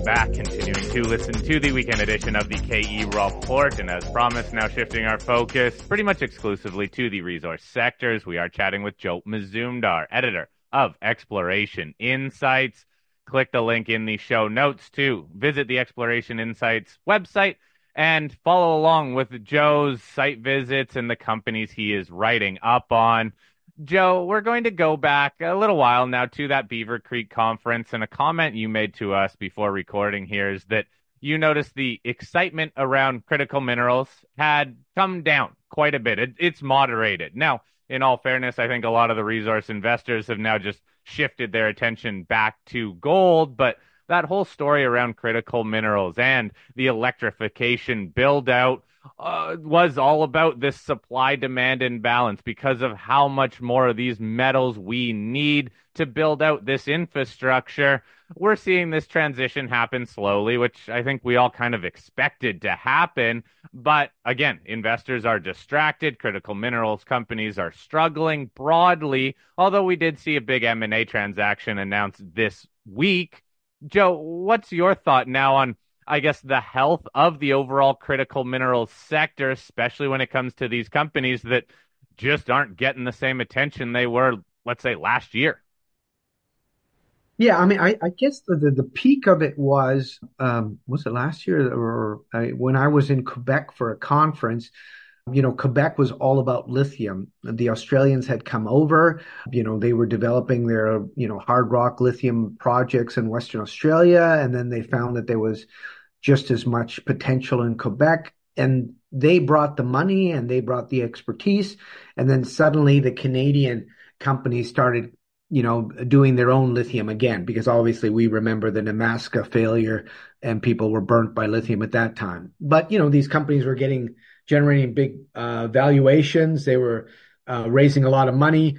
back, continuing to listen to the weekend edition of the KE Report, and as promised, now shifting our focus pretty much exclusively to the resource sectors. We are chatting with Joe Mazumdar, editor of Exploration Insights. Click the link in the show notes to visit the Exploration Insights website and follow along with Joe's site visits and the companies he is writing up on. Joe, we're going to go back a little while now to that Beaver Creek conference, and a comment you made to us before recording here is that you noticed the excitement around critical minerals had come down quite a bit. It's moderated. Now, in all fairness, I think a lot of the resource investors have now just shifted their attention back to gold, but that whole story around critical minerals and the electrification build out was all about this supply-demand imbalance because of how much more of these metals we need to build out this infrastructure. We're seeing this transition happen slowly, which I think we all kind of expected to happen. But again, investors are distracted. Critical minerals companies are struggling broadly, although we did see a big M&A transaction announced this week. Joe, what's your thought now on, I guess, the health of the overall critical minerals sector, especially when it comes to these companies that just aren't getting the same attention they were, let's say, last year? Yeah, I mean, I guess the peak of it was it last year or when I was in Quebec for a conference? Quebec was all about lithium. The Australians had come over, they were developing their, hard rock lithium projects in Western Australia. And then they found that there was just as much potential in Quebec. And they brought the money and they brought the expertise. And then suddenly the Canadian companies started, doing their own lithium again, because obviously we remember the Nemaska failure and people were burnt by lithium at that time. But, these companies were generating big valuations. They were raising a lot of money.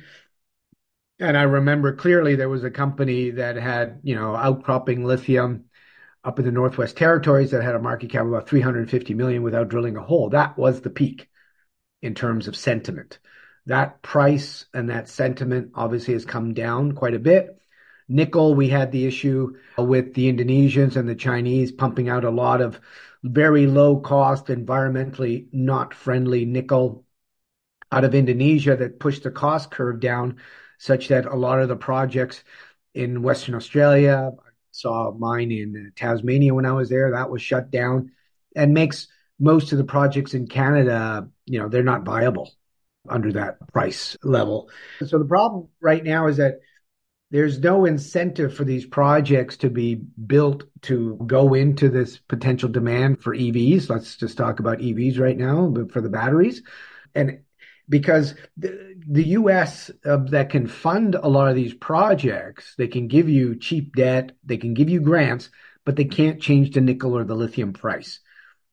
And I remember clearly there was a company that had, outcropping lithium up in the Northwest Territories that had a market cap of about 350 million without drilling a hole. That was the peak in terms of sentiment. That price and that sentiment obviously has come down quite a bit. Nickel, we had the issue with the Indonesians and the Chinese pumping out a lot of very low cost, environmentally not friendly nickel out of Indonesia that pushed the cost curve down such that a lot of the projects in Western Australia, I saw mine in Tasmania when I was there, that was shut down, and makes most of the projects in Canada, they're not viable under that price level. So the problem right now is that there's no incentive for these projects to be built to go into this potential demand for EVs. Let's just talk about EVs right now, but for the batteries. And because the US that can fund a lot of these projects, they can give you cheap debt, they can give you grants, but they can't change the nickel or the lithium price.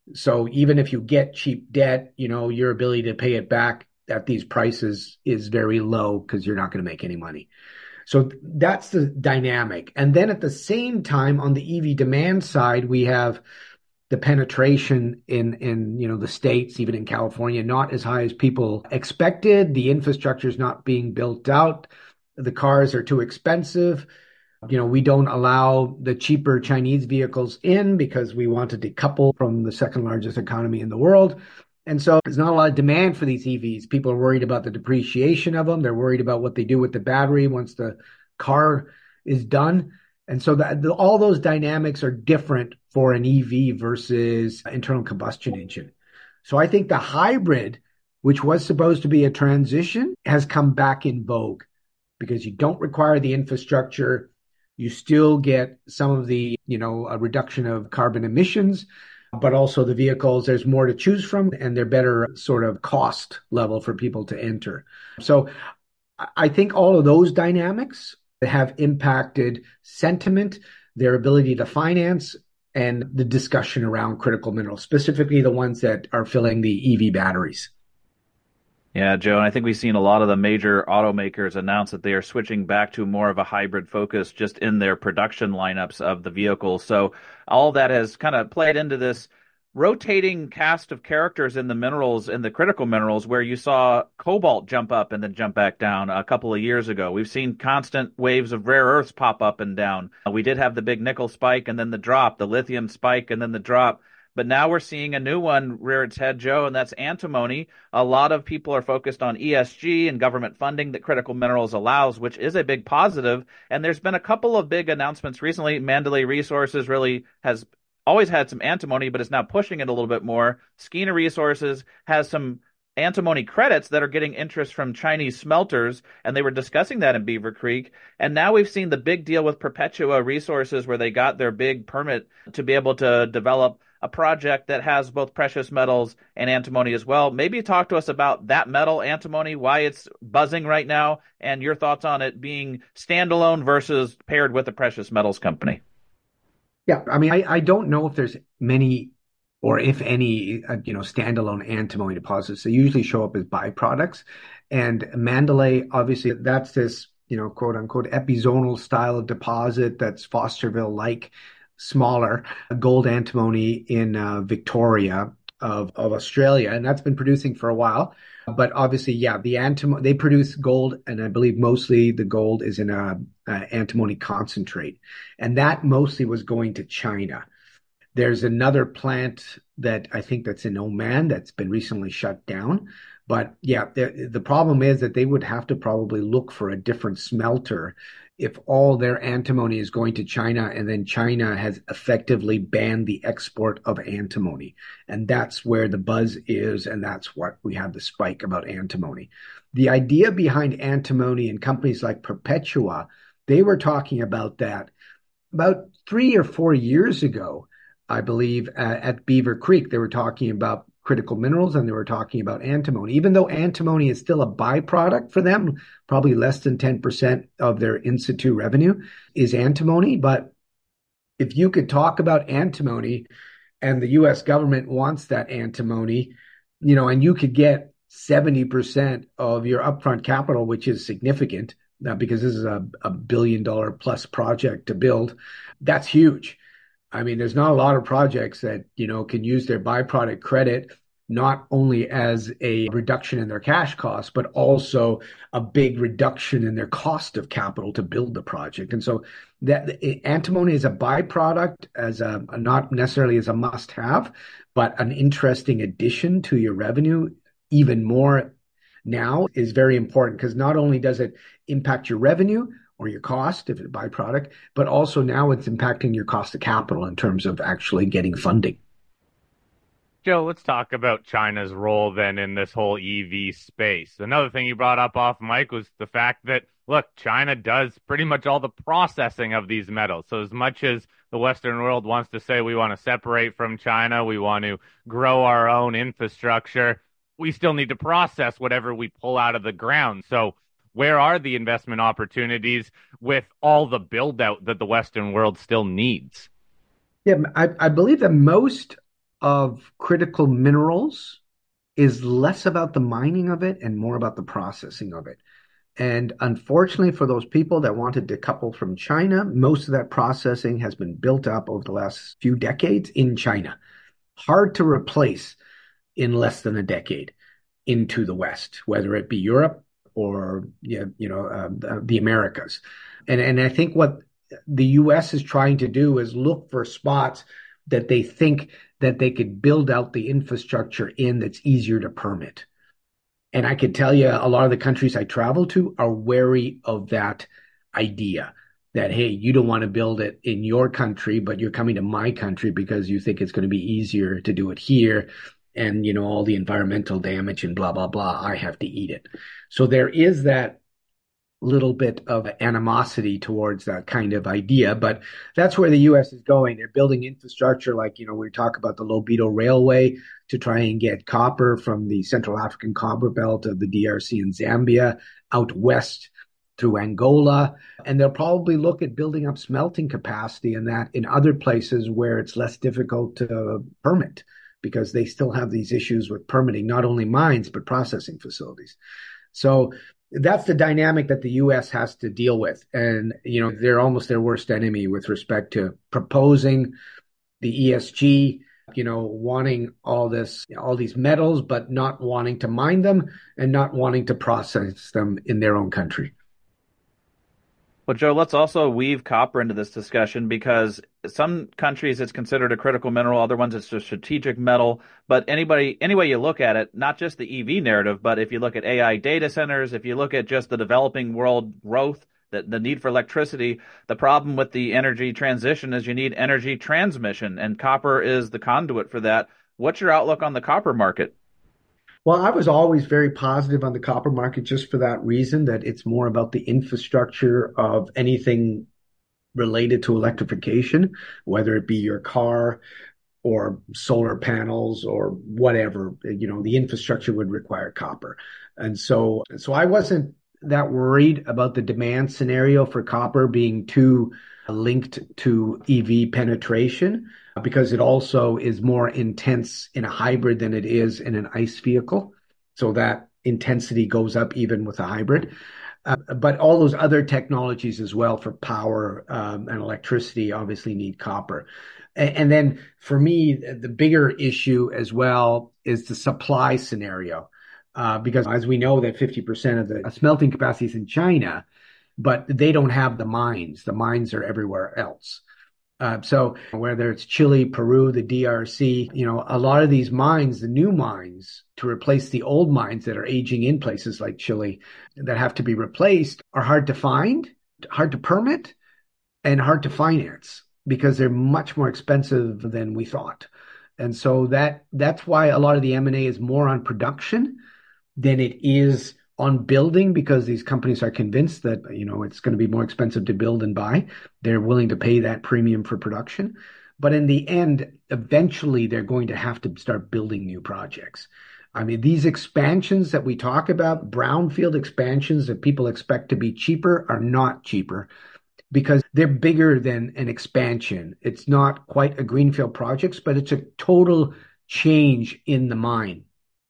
So even if you get cheap debt, your ability to pay it back at these prices is very low because you're not going to make any money. So that's the dynamic. And then at the same time, on the EV demand side, we have the penetration in the States, even in California, not as high as people expected. The infrastructure is not being built out. The cars are too expensive. We don't allow the cheaper Chinese vehicles in because we want to decouple from the second largest economy in the world. And so there's not a lot of demand for these EVs. People are worried about the depreciation of them. They're worried about what they do with the battery once the car is done. And so all those dynamics are different for an EV versus internal combustion engine. So I think the hybrid, which was supposed to be a transition, has come back in vogue because you don't require the infrastructure. You still get some of the, a reduction of carbon emissions, but also the vehicles, there's more to choose from and they're better sort of cost level for people to enter. So I think all of those dynamics have impacted sentiment, their ability to finance, and the discussion around critical minerals, specifically the ones that are filling the EV batteries. Yeah, Joe, and I think we've seen a lot of the major automakers announce that they are switching back to more of a hybrid focus just in their production lineups of the vehicles. So all that has kind of played into this rotating cast of characters in the minerals, in the critical minerals, where you saw cobalt jump up and then jump back down a couple of years ago. We've seen constant waves of rare earths pop up and down. We did have the big nickel spike and then the drop, the lithium spike and then the drop. But now we're seeing a new one rear its head, Joe, and that's antimony. A lot of people are focused on ESG and government funding that critical minerals allows, which is a big positive. And there's been a couple of big announcements recently. Mandalay Resources really has always had some antimony, but is now pushing it a little bit more. Skeena Resources has some antimony credits that are getting interest from Chinese smelters, and they were discussing that in Beaver Creek. And now we've seen the big deal with Perpetua Resources where they got their big permit to be able to develop a project that has both precious metals and antimony as well. Maybe talk to us about that metal, antimony, why it's buzzing right now, and your thoughts on it being standalone versus paired with a precious metals company. Yeah, I mean, I don't know if there's many or if any, standalone antimony deposits. They usually show up as byproducts. And Mandalay, obviously, that's this, quote unquote, epizonal style of deposit that's Fosterville-like, smaller gold antimony in Victoria of Australia. And that's been producing for a while. But obviously, yeah, they produce gold, and I believe mostly the gold is in a antimony concentrate. And that mostly was going to China. There's another plant that I think that's in Oman that's been recently shut down. But yeah, the problem is that they would have to probably look for a different smelter if all their antimony is going to China, and then China has effectively banned the export of antimony. And that's where the buzz is, and that's what we have the spike about antimony. The idea behind antimony and companies like Perpetua, they were talking about that about 3 or 4 years ago, I believe, at Beaver Creek. They were talking about critical minerals and they were talking about antimony. Even though antimony is still a byproduct for them, probably less than 10% of their in situ revenue is antimony. But if you could talk about antimony and the US government wants that antimony, and you could get 70% of your upfront capital, which is significant, because this is a $1 billion plus project to build, that's huge. I mean, there's not a lot of projects that, can use their byproduct credit not only as a reduction in their cash costs, but also a big reduction in their cost of capital to build the project. And so that antimony is a byproduct, not necessarily as a must-have, but an interesting addition to your revenue, even more now, is very important, because not only does it impact your revenue or your cost if it's a byproduct, but also now it's impacting your cost of capital in terms of actually getting funding. Joe, let's talk about China's role then in this whole EV space. Another thing you brought up off mic was the fact that, look, China does pretty much all the processing of these metals. So as much as the Western world wants to say we want to separate from China, we want to grow our own infrastructure, we still need to process whatever we pull out of the ground. So where are the investment opportunities with all the build out that the Western world still needs? Yeah, I believe that most of critical minerals is less about the mining of it and more about the processing of it. And unfortunately for those people that want to decouple from China, most of that processing has been built up over the last few decades in China. Hard to replace in less than a decade into the West, whether it be Europe or the Americas. And I think what the U.S. is trying to do is look for spots that they think that they could build out the infrastructure in that's easier to permit. And I could tell you a lot of the countries I travel to are wary of that idea that, hey, you don't want to build it in your country, but you're coming to my country because you think it's going to be easier to do it here. And, all the environmental damage and blah, blah, blah, I have to eat it. So there is that little bit of animosity towards that kind of idea, but that's where the U.S. is going. They're building infrastructure like, we talk about the Lobito Railway to try and get copper from the Central African Copper Belt of the DRC and Zambia out west through Angola. And they'll probably look at building up smelting capacity in other places where it's less difficult to permit, because they still have these issues with permitting, not only mines, but processing facilities. So that's the dynamic that the U.S. has to deal with. And, they're almost their worst enemy with respect to proposing the ESG wanting all these metals, but not wanting to mine them and not wanting to process them in their own country. Well, Joe, let's also weave copper into this discussion because some countries it's considered a critical mineral, other ones it's a strategic metal. But any way you look at it, not just the EV narrative, but if you look at AI data centers, if you look at just the developing world growth, the need for electricity, the problem with the energy transition is you need energy transmission, and copper is the conduit for that. What's your outlook on the copper market? Well, I was always very positive on the copper market just for that reason, that it's more about the infrastructure of anything related to electrification, whether it be your car or solar panels or whatever, the infrastructure would require copper. And so I wasn't that worried about the demand scenario for copper being too linked to EV penetration because it also is more intense in a hybrid than it is in an ICE vehicle. So that intensity goes up even with a hybrid. But all those other technologies as well for power and electricity obviously need copper. And then for me, the bigger issue as well is the supply scenario. Because as we know that 50% of the smelting capacity is in China, but they don't have the mines. The mines are everywhere else. So whether it's Chile, Peru, the DRC, a lot of these mines, the new mines to replace the old mines that are aging in places like Chile that have to be replaced are hard to find, hard to permit, and hard to finance because they're much more expensive than we thought. And so that's why a lot of the M&A is more on production than it is on building because these companies are convinced that, it's going to be more expensive to build and buy. They're willing to pay that premium for production. But in the end, eventually they're going to have to start building new projects. I mean, these expansions that we talk about, brownfield expansions that people expect to be cheaper are not cheaper because they're bigger than an expansion. It's not quite a greenfield project, but it's a total change in the mine.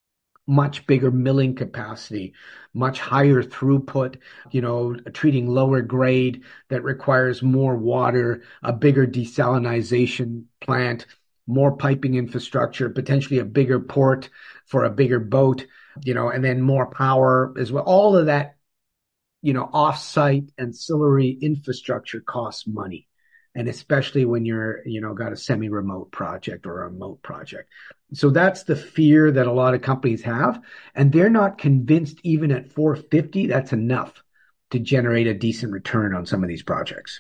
Much bigger milling capacity, much higher throughput, treating lower grade that requires more water, a bigger desalination plant, more piping infrastructure, potentially a bigger port for a bigger boat, and then more power as well. All of that, off-site ancillary infrastructure costs money. And especially when you're, got a semi-remote project or a remote project. So that's the fear that a lot of companies have. And they're not convinced even at 450, that's enough to generate a decent return on some of these projects.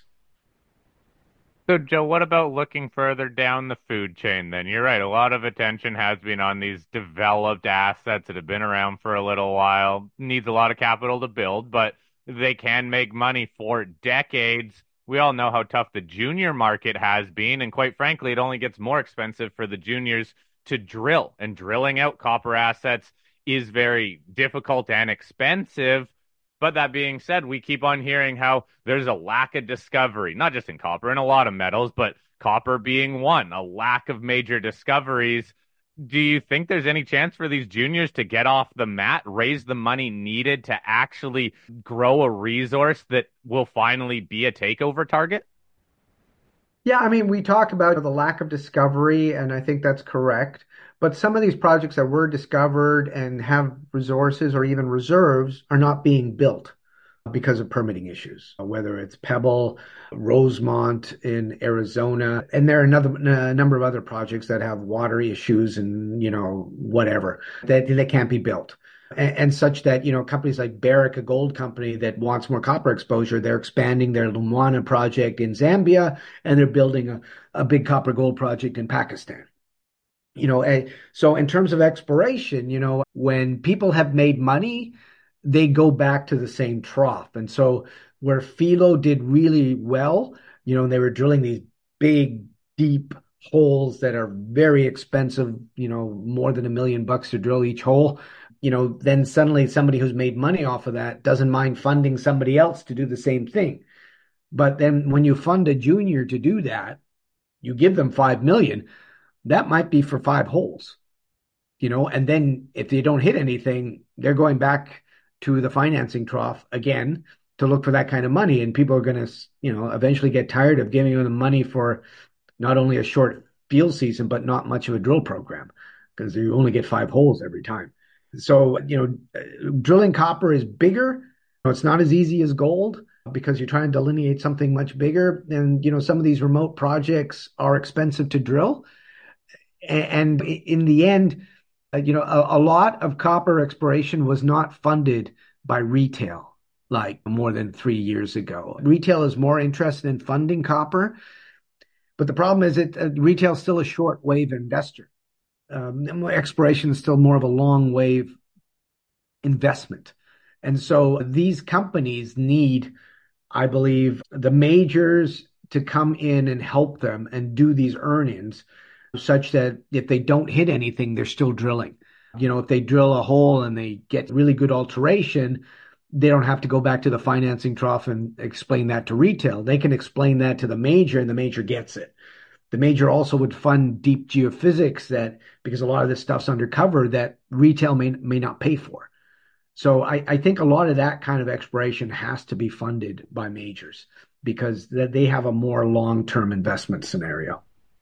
So, Joe, what about looking further down the food chain then? You're right. A lot of attention has been on these developed assets that have been around for a little while. Needs a lot of capital to build, but they can make money for decades. We all know how tough the junior market has been, and quite frankly, it only gets more expensive for the juniors to drill. And drilling out copper assets is very difficult and expensive. But that being said, we keep on hearing how there's a lack of discovery, not just in copper, in a lot of metals, but copper being one, a lack of major discoveries. Do you think there's any chance for these juniors to get off the mat, raise the money needed to actually grow a resource that will finally be a takeover target? Yeah, I mean, we talk about the lack of discovery, and I think that's correct. But some of these projects that were discovered and have resources or even reserves are not being built because of permitting issues, whether it's Pebble, Rosemont in Arizona, and there are a number of other projects that have water issues and, whatever, that can't be built. And such that, companies like Barrick, a gold company that wants more copper exposure, they're expanding their Lumwana project in Zambia, and they're building a big copper gold project in Pakistan. So in terms of exploration, when people have made money, they go back to the same trough. And so where Filo did really well, they were drilling these big, deep holes that are very expensive, more than $1 million to drill each hole. Then suddenly somebody who's made money off of that doesn't mind funding somebody else to do the same thing. But then when you fund a junior to do that, you give them 5 million, that might be for 5 holes, and then if they don't hit anything, they're going back to the financing trough again to look for that kind of money. And people are going to, eventually get tired of giving them money for not only a short field season, but not much of a drill program because you only get 5 holes every time. So, drilling copper is bigger. It's not as easy as gold because you're trying to delineate something much bigger. And, some of these remote projects are expensive to drill. And in the end, a lot of copper exploration was not funded by retail like more than 3 years ago. Retail is more interested in funding copper, but the problem is that retail is still a short wave investor. Exploration is still more of a long wave investment. And so these companies need, I believe, the majors to come in and help them and do these earn-ins such that if they don't hit anything, they're still drilling. If they drill a hole and they get really good alteration, they don't have to go back to the financing trough and explain that to retail. They can explain that to the major and the major gets it. The major also would fund deep geophysics because a lot of this stuff's undercover that retail may not pay for. So I think a lot of that kind of exploration has to be funded by majors because they have a more long-term investment scenario.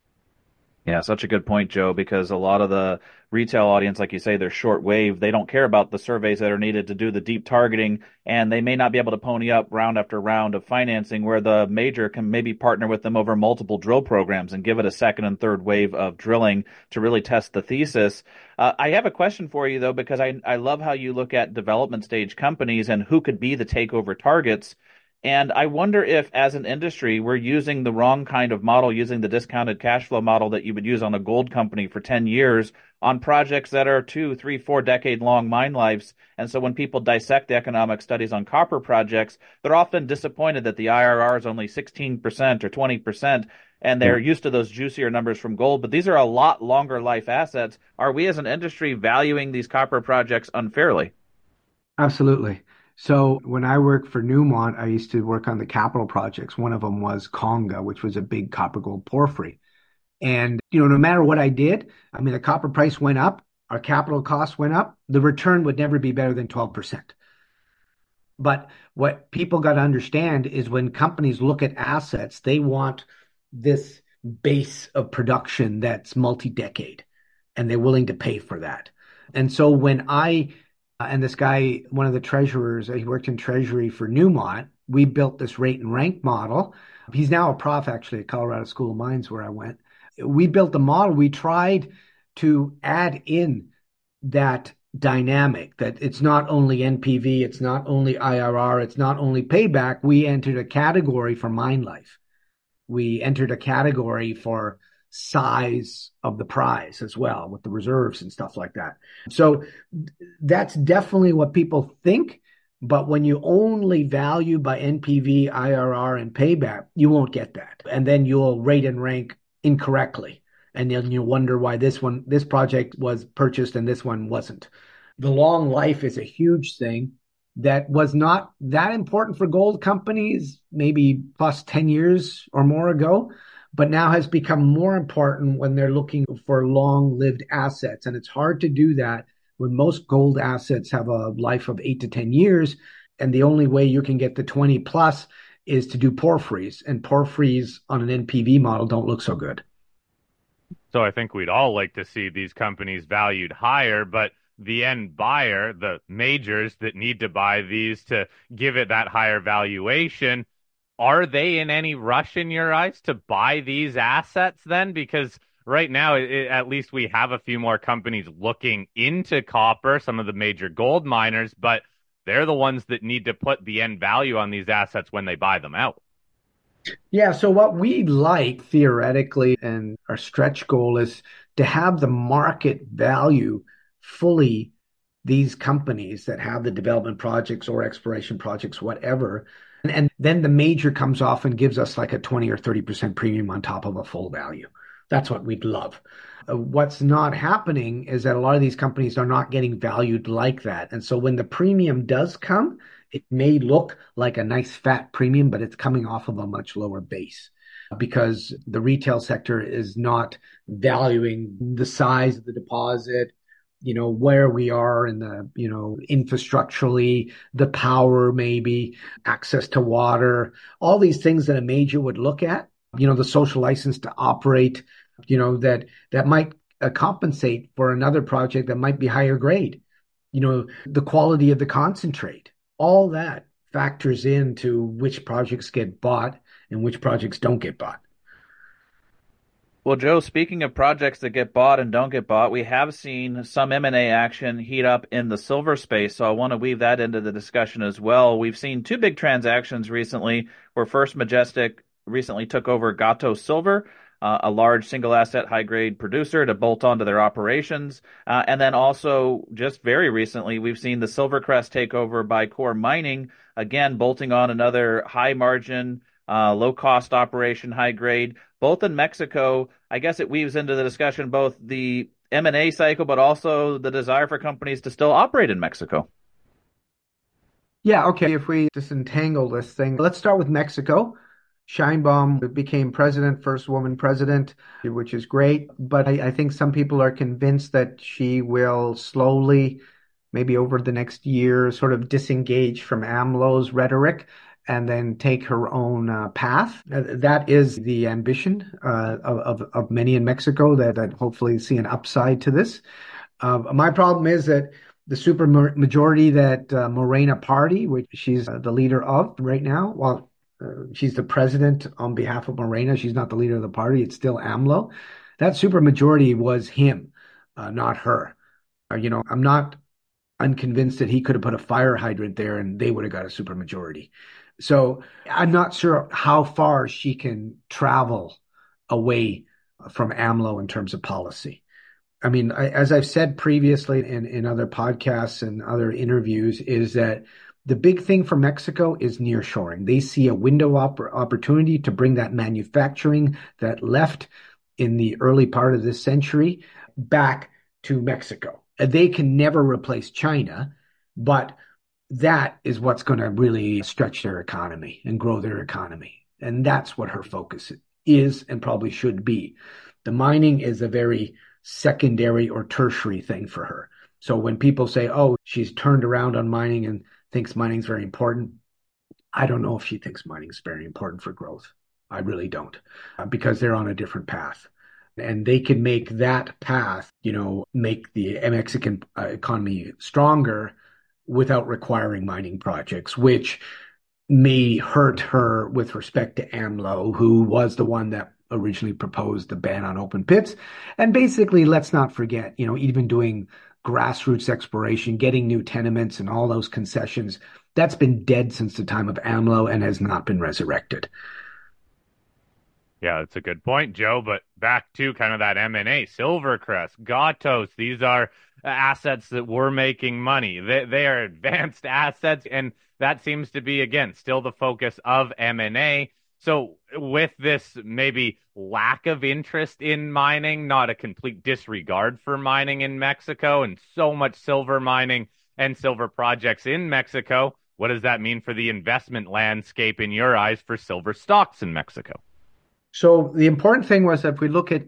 Yeah, such a good point, Joe, because a lot of the retail audience, like you say, they're short wave. They don't care about the surveys that are needed to do the deep targeting, and they may not be able to pony up round after round of financing where the major can maybe partner with them over multiple drill programs and give it a second and third wave of drilling to really test the thesis. I have a question for you, though, because I love how you look at development stage companies and who could be the takeover targets. And I wonder if, as an industry, we're using the wrong kind of model, using the discounted cash flow model that you would use on a gold company for 10 years on projects that are 2, 3, 4 decade-long mine lives. And so when people dissect the economic studies on copper projects, they're often disappointed that the IRR is only 16% or 20%, and they're used to those juicier numbers from gold. But these are a lot longer life assets. Are we, as an industry, valuing these copper projects unfairly? Absolutely. So when I worked for Newmont, I used to work on the capital projects. One of them was Conga, which was a big copper gold porphyry. And, no matter what I did, I mean, the copper price went up, our capital costs went up, the return would never be better than 12%. But what people got to understand is when companies look at assets, they want this base of production that's multi-decade, and they're willing to pay for that. And so when and this guy, one of the treasurers, he worked in treasury for Newmont. We built this rate and rank model. He's now a prof actually at Colorado School of Mines where I went. We built the model. We tried to add in that dynamic that it's not only NPV, it's not only IRR, it's not only payback. We entered a category for mine life. We entered a category for size of the prize as well with the reserves and stuff like that. So that's definitely what people think. But when you only value by NPV, IRR, and payback, you won't get that. And then you'll rate and rank incorrectly. And then you'll wonder why this project was purchased and this one wasn't. The long life is a huge thing that was not that important for gold companies, maybe plus 10 years or more ago, but now has become more important when they're looking for long-lived assets. And it's hard to do that when most gold assets have a life of 8 to 10 years. And the only way you can get the 20 plus is to do porphyries. And porphyries on an NPV model don't look so good. So I think we'd all like to see these companies valued higher, but the end buyer, the majors that need to buy these to give it that higher valuation, are they in any rush in your eyes to buy these assets then? Because right now, at least we have a few more companies looking into copper, some of the major gold miners, but they're the ones that need to put the end value on these assets when they buy them out. Yeah, so what we like theoretically and our stretch goal is to have the market value fully these companies that have the development projects or exploration projects, whatever. And then the major comes off and gives us like a 20 or 30% premium on top of a full value. That's what we'd love. What's not happening is that a lot of these companies are not getting valued like that. And so when the premium does come, it may look like a nice fat premium, but it's coming off of a much lower base because the retail sector is not valuing the size of the deposit, where we are in the, infrastructurally, the power, maybe access to water, all these things that a major would look at, the social license to operate, that might compensate for another project that might be higher grade. The quality of the concentrate, all that factors into which projects get bought and which projects don't get bought. Well, Joe, speaking of projects that get bought and don't get bought, we have seen some M&A action heat up in the silver space, so I want to weave that into the discussion as well. We've seen two big transactions recently where First Majestic recently took over Gato Silver, a large single asset high grade producer, to bolt onto their operations. And then also, just very recently, we've seen the Silvercrest takeover by Core Mining, again, bolting on another high margin, low cost operation, high grade, both in Mexico. I guess it weaves into the discussion both the M&A cycle, but also the desire for companies to still operate in Mexico. Yeah, okay. If we disentangle this thing, let's start with Mexico. Sheinbaum became president, first woman president, which is great. But I think some people are convinced that she will slowly, maybe over the next year, sort of disengage from AMLO's rhetoric and then take her own path. That is the ambition of many in Mexico that hopefully see an upside to this. My problem is that the super majority that Morena party, which she's the leader of right now, well, she's the president on behalf of Morena. She's not the leader of the party. It's still AMLO. That super majority was him, not her. I'm not unconvinced that he could have put a fire hydrant there and they would have got a super majority. So I'm not sure how far she can travel away from AMLO in terms of policy. I mean, as I've said previously in other podcasts and other interviews, is that the big thing for Mexico is nearshoring. They see a window opportunity to bring that manufacturing that left in the early part of this century back to Mexico. They can never replace China, but that is what's going to really stretch their economy and grow their economy. And that's what her focus is and probably should be. The mining is a very secondary or tertiary thing for her. So when people say, oh, she's turned around on mining and thinks mining is very important, I don't know if she thinks mining is very important for growth. I really don't, because they're on a different path. And they can make that path, make the Mexican economy stronger without requiring mining projects, which may hurt her with respect to AMLO, who was the one that originally proposed the ban on open pits. And basically, let's not forget, even doing grassroots exploration, getting new tenements and all those concessions, that's been dead since the time of AMLO and has not been resurrected. Yeah, that's a good point, Joe. But back to kind of that M&A, Silvercrest, Gatos, these are assets that were making money. They are advanced assets, and that seems to be, again, still the focus of M&A. So with this maybe lack of interest in mining, not a complete disregard for mining in Mexico, and so much silver mining and silver projects in Mexico, what does that mean for the investment landscape in your eyes for silver stocks in Mexico? So the important thing was that if we look at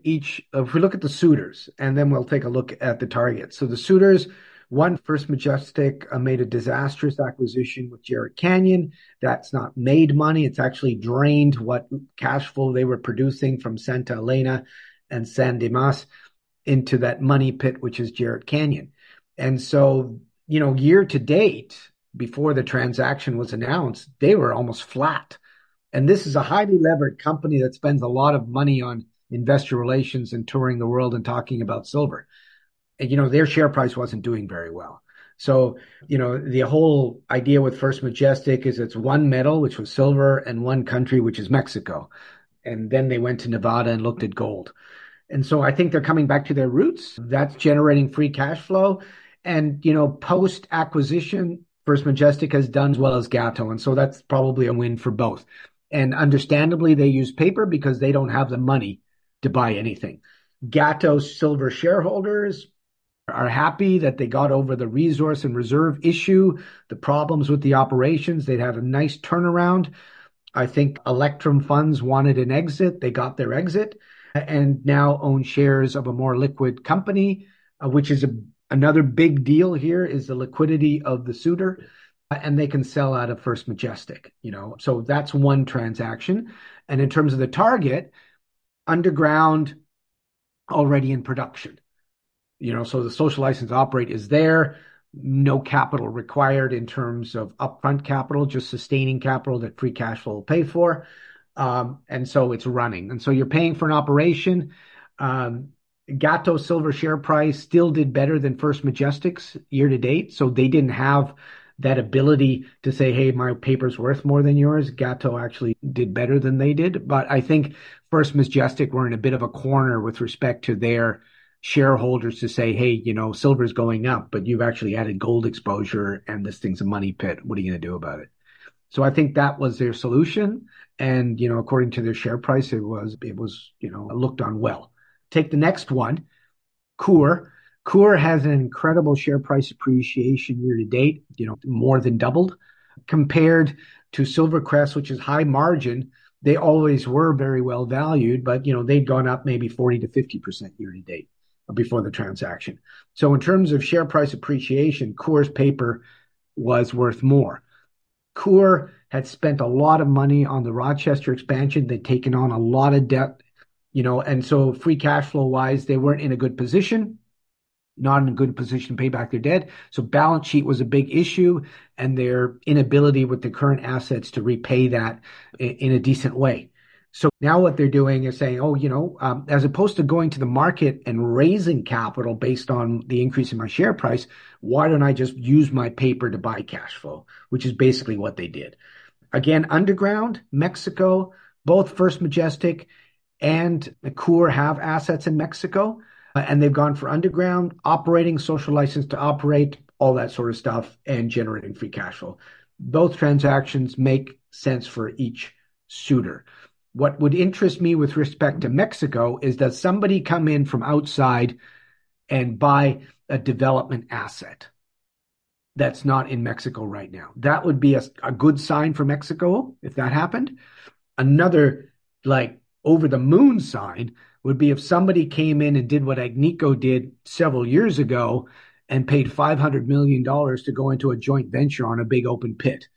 the suitors, and then we'll take a look at the targets. So the suitors, First Majestic made a disastrous acquisition with Jerritt Canyon. That's not made money. It's actually drained what cash flow they were producing from Santa Elena and San Dimas into that money pit, which is Jerritt Canyon. And so, year to date, before the transaction was announced, they were almost flat. And this is a highly levered company that spends a lot of money on investor relations and touring the world and talking about silver. And, their share price wasn't doing very well. So, the whole idea with First Majestic is it's one metal, which was silver, and one country, which is Mexico. And then they went to Nevada and looked at gold. And so I think they're coming back to their roots. That's generating free cash flow. And, post acquisition, First Majestic has done as well as Gato. And so that's probably a win for both. And understandably, they use paper because they don't have the money to buy anything. Gato's silver shareholders are happy that they got over the resource and reserve issue, the problems with the operations. They'd had a nice turnaround. I think Electrum funds wanted an exit. They got their exit and now own shares of a more liquid company, which is another big deal here is the liquidity of the suitor. And they can sell out of First Majestic, So that's one transaction. And in terms of the target, underground already in production. So the social license to operate is there, no capital required in terms of upfront capital, just sustaining capital that free cash flow will pay for. And so it's running. And so you're paying for an operation. Gato Silver share price still did better than First Majestic's year to date. So they didn't have that ability to say, hey, my paper's worth more than yours. Gato actually did better than they did. But I think First Majestic were in a bit of a corner with respect to their shareholders to say, hey, silver's going up, but you've actually added gold exposure and this thing's a money pit. What are you going to do about it? So I think that was their solution. And, according to their share price, it was, looked on well. Take the next one, Coeur. Coeur has an incredible share price appreciation year to date, more than doubled compared to Silvercrest, which is high margin. They always were very well valued, but, they'd gone up maybe 40 to 50% year to date before the transaction. So in terms of share price appreciation, Coeur's paper was worth more. Coeur had spent a lot of money on the Rochester expansion. They'd taken on a lot of debt, and so free cash flow wise, they weren't in a good position, not in a good position to pay back their debt. So balance sheet was a big issue, and their inability with the current assets to repay that in a decent way. So now what they're doing is saying, as opposed to going to the market and raising capital based on the increase in my share price, why don't I just use my paper to buy cash flow, which is basically what they did. Again, underground, Mexico, both First Majestic and Coeur have assets in Mexico, and they've gone for underground, operating, social license to operate, all that sort of stuff, and generating free cash flow. Both transactions make sense for each suitor. What would interest me with respect to Mexico is, does somebody come in from outside and buy a development asset that's not in Mexico right now? That would be a good sign for Mexico if that happened. Another over the moon sign would be if somebody came in and did what Agnico did several years ago and paid $500 million to go into a joint venture on a big open pit.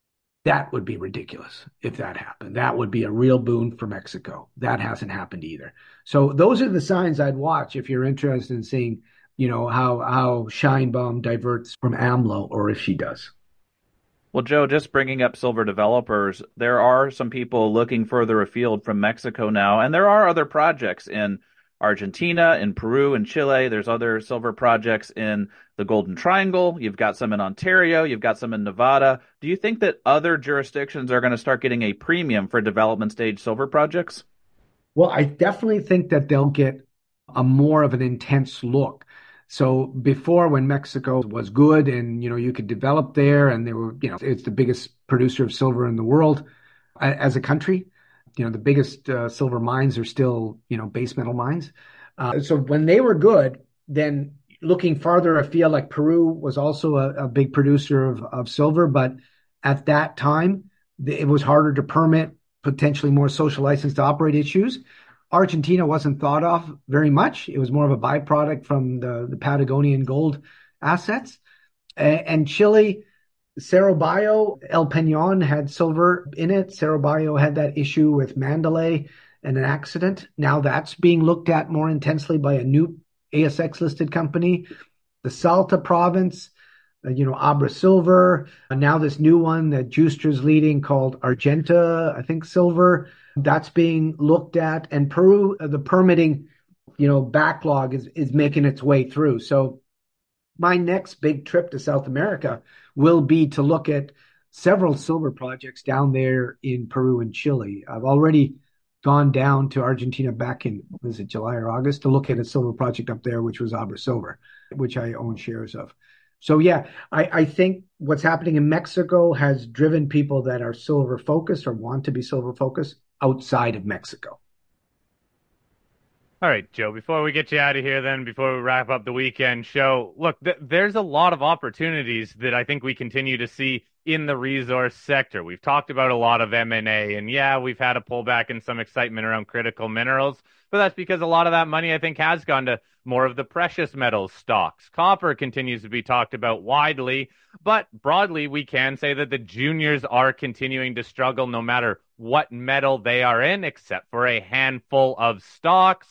That would be ridiculous if that happened. That would be a real boon for Mexico. That hasn't happened either. So those are the signs I'd watch if you're interested in seeing, how Sheinbaum diverts from AMLO, or if she does. Well, Joe, just bringing up silver developers, there are some people looking further afield from Mexico now, and there are other projects in Argentina, in Peru, in Chile. There's other silver projects in the Golden Triangle. You've got some in Ontario. You've got some in Nevada. Do you think that other jurisdictions are going to start getting a premium for development stage silver projects? Well, I definitely think that they'll get a more of an intense look. So before, when Mexico was good and, you could develop there, and they were, it's the biggest producer of silver in the world as a country. The biggest silver mines are still, base metal mines. So when they were good, then looking farther afield, like Peru was also a big producer of silver, but at that time, it was harder to permit, potentially more social license to operate issues. Argentina wasn't thought of very much. It was more of a byproduct from the Patagonian gold assets. And Chile, Cerro Bayo, El Peñón had silver in it. Cerro Bayo had that issue with Mandalay and an accident. Now that's being looked at more intensely by a new ASX-listed company. The Salta province, Abra Silver. Now this new one that Juster's leading called Argenta, I think Silver, that's being looked at. And Peru, the permitting, backlog is making its way through. So my next big trip to South America will be to look at several silver projects down there in Peru and Chile. I've already gone down to Argentina back in, was it July or August, to look at a silver project up there, which was Abra Silver, which I own shares of. So yeah, I think what's happening in Mexico has driven people that are silver focused or want to be silver focused outside of Mexico. All right, Joe, before we get you out of here, then, before we wrap up the weekend show, look, there's a lot of opportunities that I think we continue to see in the resource sector. We've talked about a lot of M&A, and yeah, we've had a pullback and some excitement around critical minerals, but that's because a lot of that money, I think, has gone to more of the precious metals stocks. Copper continues to be talked about widely, but broadly, we can say that the juniors are continuing to struggle no matter what metal they are in, except for a handful of stocks.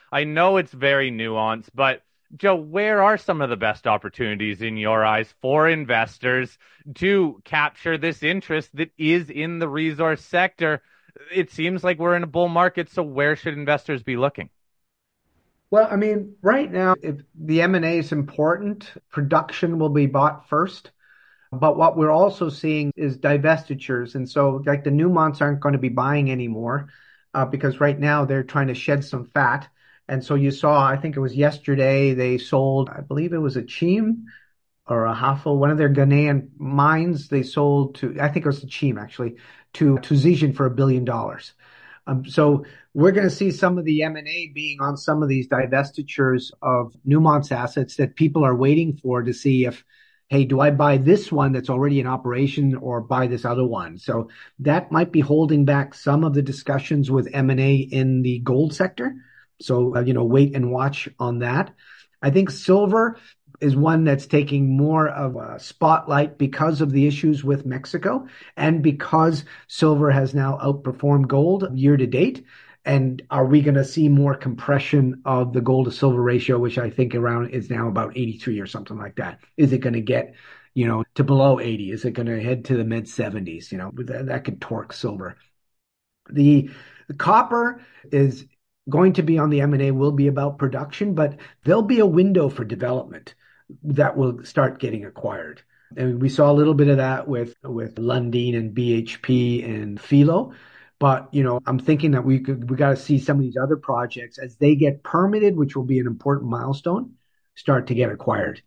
I know it's very nuanced, but Joe, where are some of the best opportunities in your eyes for investors to capture this interest that is in the resource sector? It seems like we're in a bull market, so where should investors be looking? Well, I mean, right now, if the M&A is important, production will be bought first. But what we're also seeing is divestitures. And so, like, the Newmonts aren't going to be buying anymore because right now they're trying to shed some fat. And so you saw, I think it was yesterday, they sold, I believe it was a Chim or a Hafel, one of their Ghanaian mines. They sold to, I think it was a Chim actually, to Zijin for $1 billion. So we're going to see some of the M&A being on some of these divestitures of Newmont's assets that people are waiting for to see if, hey, do I buy this one that's already in operation or buy this other one? So that might be holding back some of the discussions with M&A in the gold sector. So, wait and watch on that. I think silver is one that's taking more of a spotlight because of the issues with Mexico and because silver has now outperformed gold year to date. And are we going to see more compression of the gold to silver ratio, which I think around is now about 83 or something like that? Is it going to get, to below 80? Is it going to head to the mid 70s? That could torque silver. The copper is going to be on the M&A, will be about production, but there'll be a window for development that will start getting acquired. And we saw a little bit of that with Lundin and BHP and Filo. But, I'm thinking that we got to see some of these other projects as they get permitted, which will be an important milestone, start to get acquired.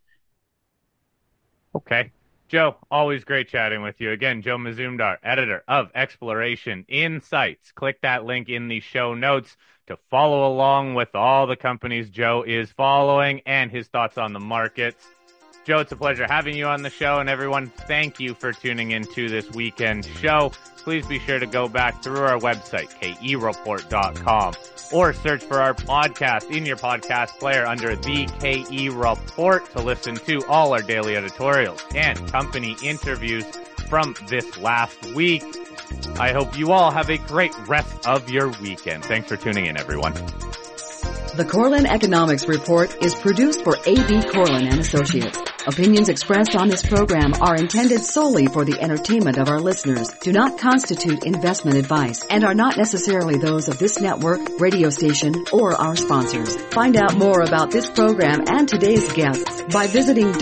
Okay. Joe, always great chatting with you. Again, Joe Mazumdar, editor of Exploration Insights. Click that link in the show notes to follow along with all the companies Joe is following and his thoughts on the markets. Joe, it's a pleasure having you on the show. And everyone, thank you for tuning into this weekend show. Please be sure to go back through our website, kereport.com, or search for our podcast in your podcast player under The KE Report to listen to all our daily editorials and company interviews from this last week. I hope you all have a great rest of your weekend. Thanks for tuning in, everyone. The Corlin Economics Report is produced for A.B. Corlin and Associates. Opinions expressed on this program are intended solely for the entertainment of our listeners, do not constitute investment advice, and are not necessarily those of this network, radio station, or our sponsors. Find out more about this program and today's guests by visiting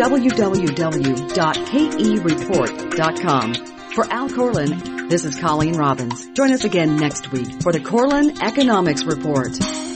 www.kereport.com. For Al Corlin, this is Colleen Robbins. Join us again next week for the Corlin Economics Report.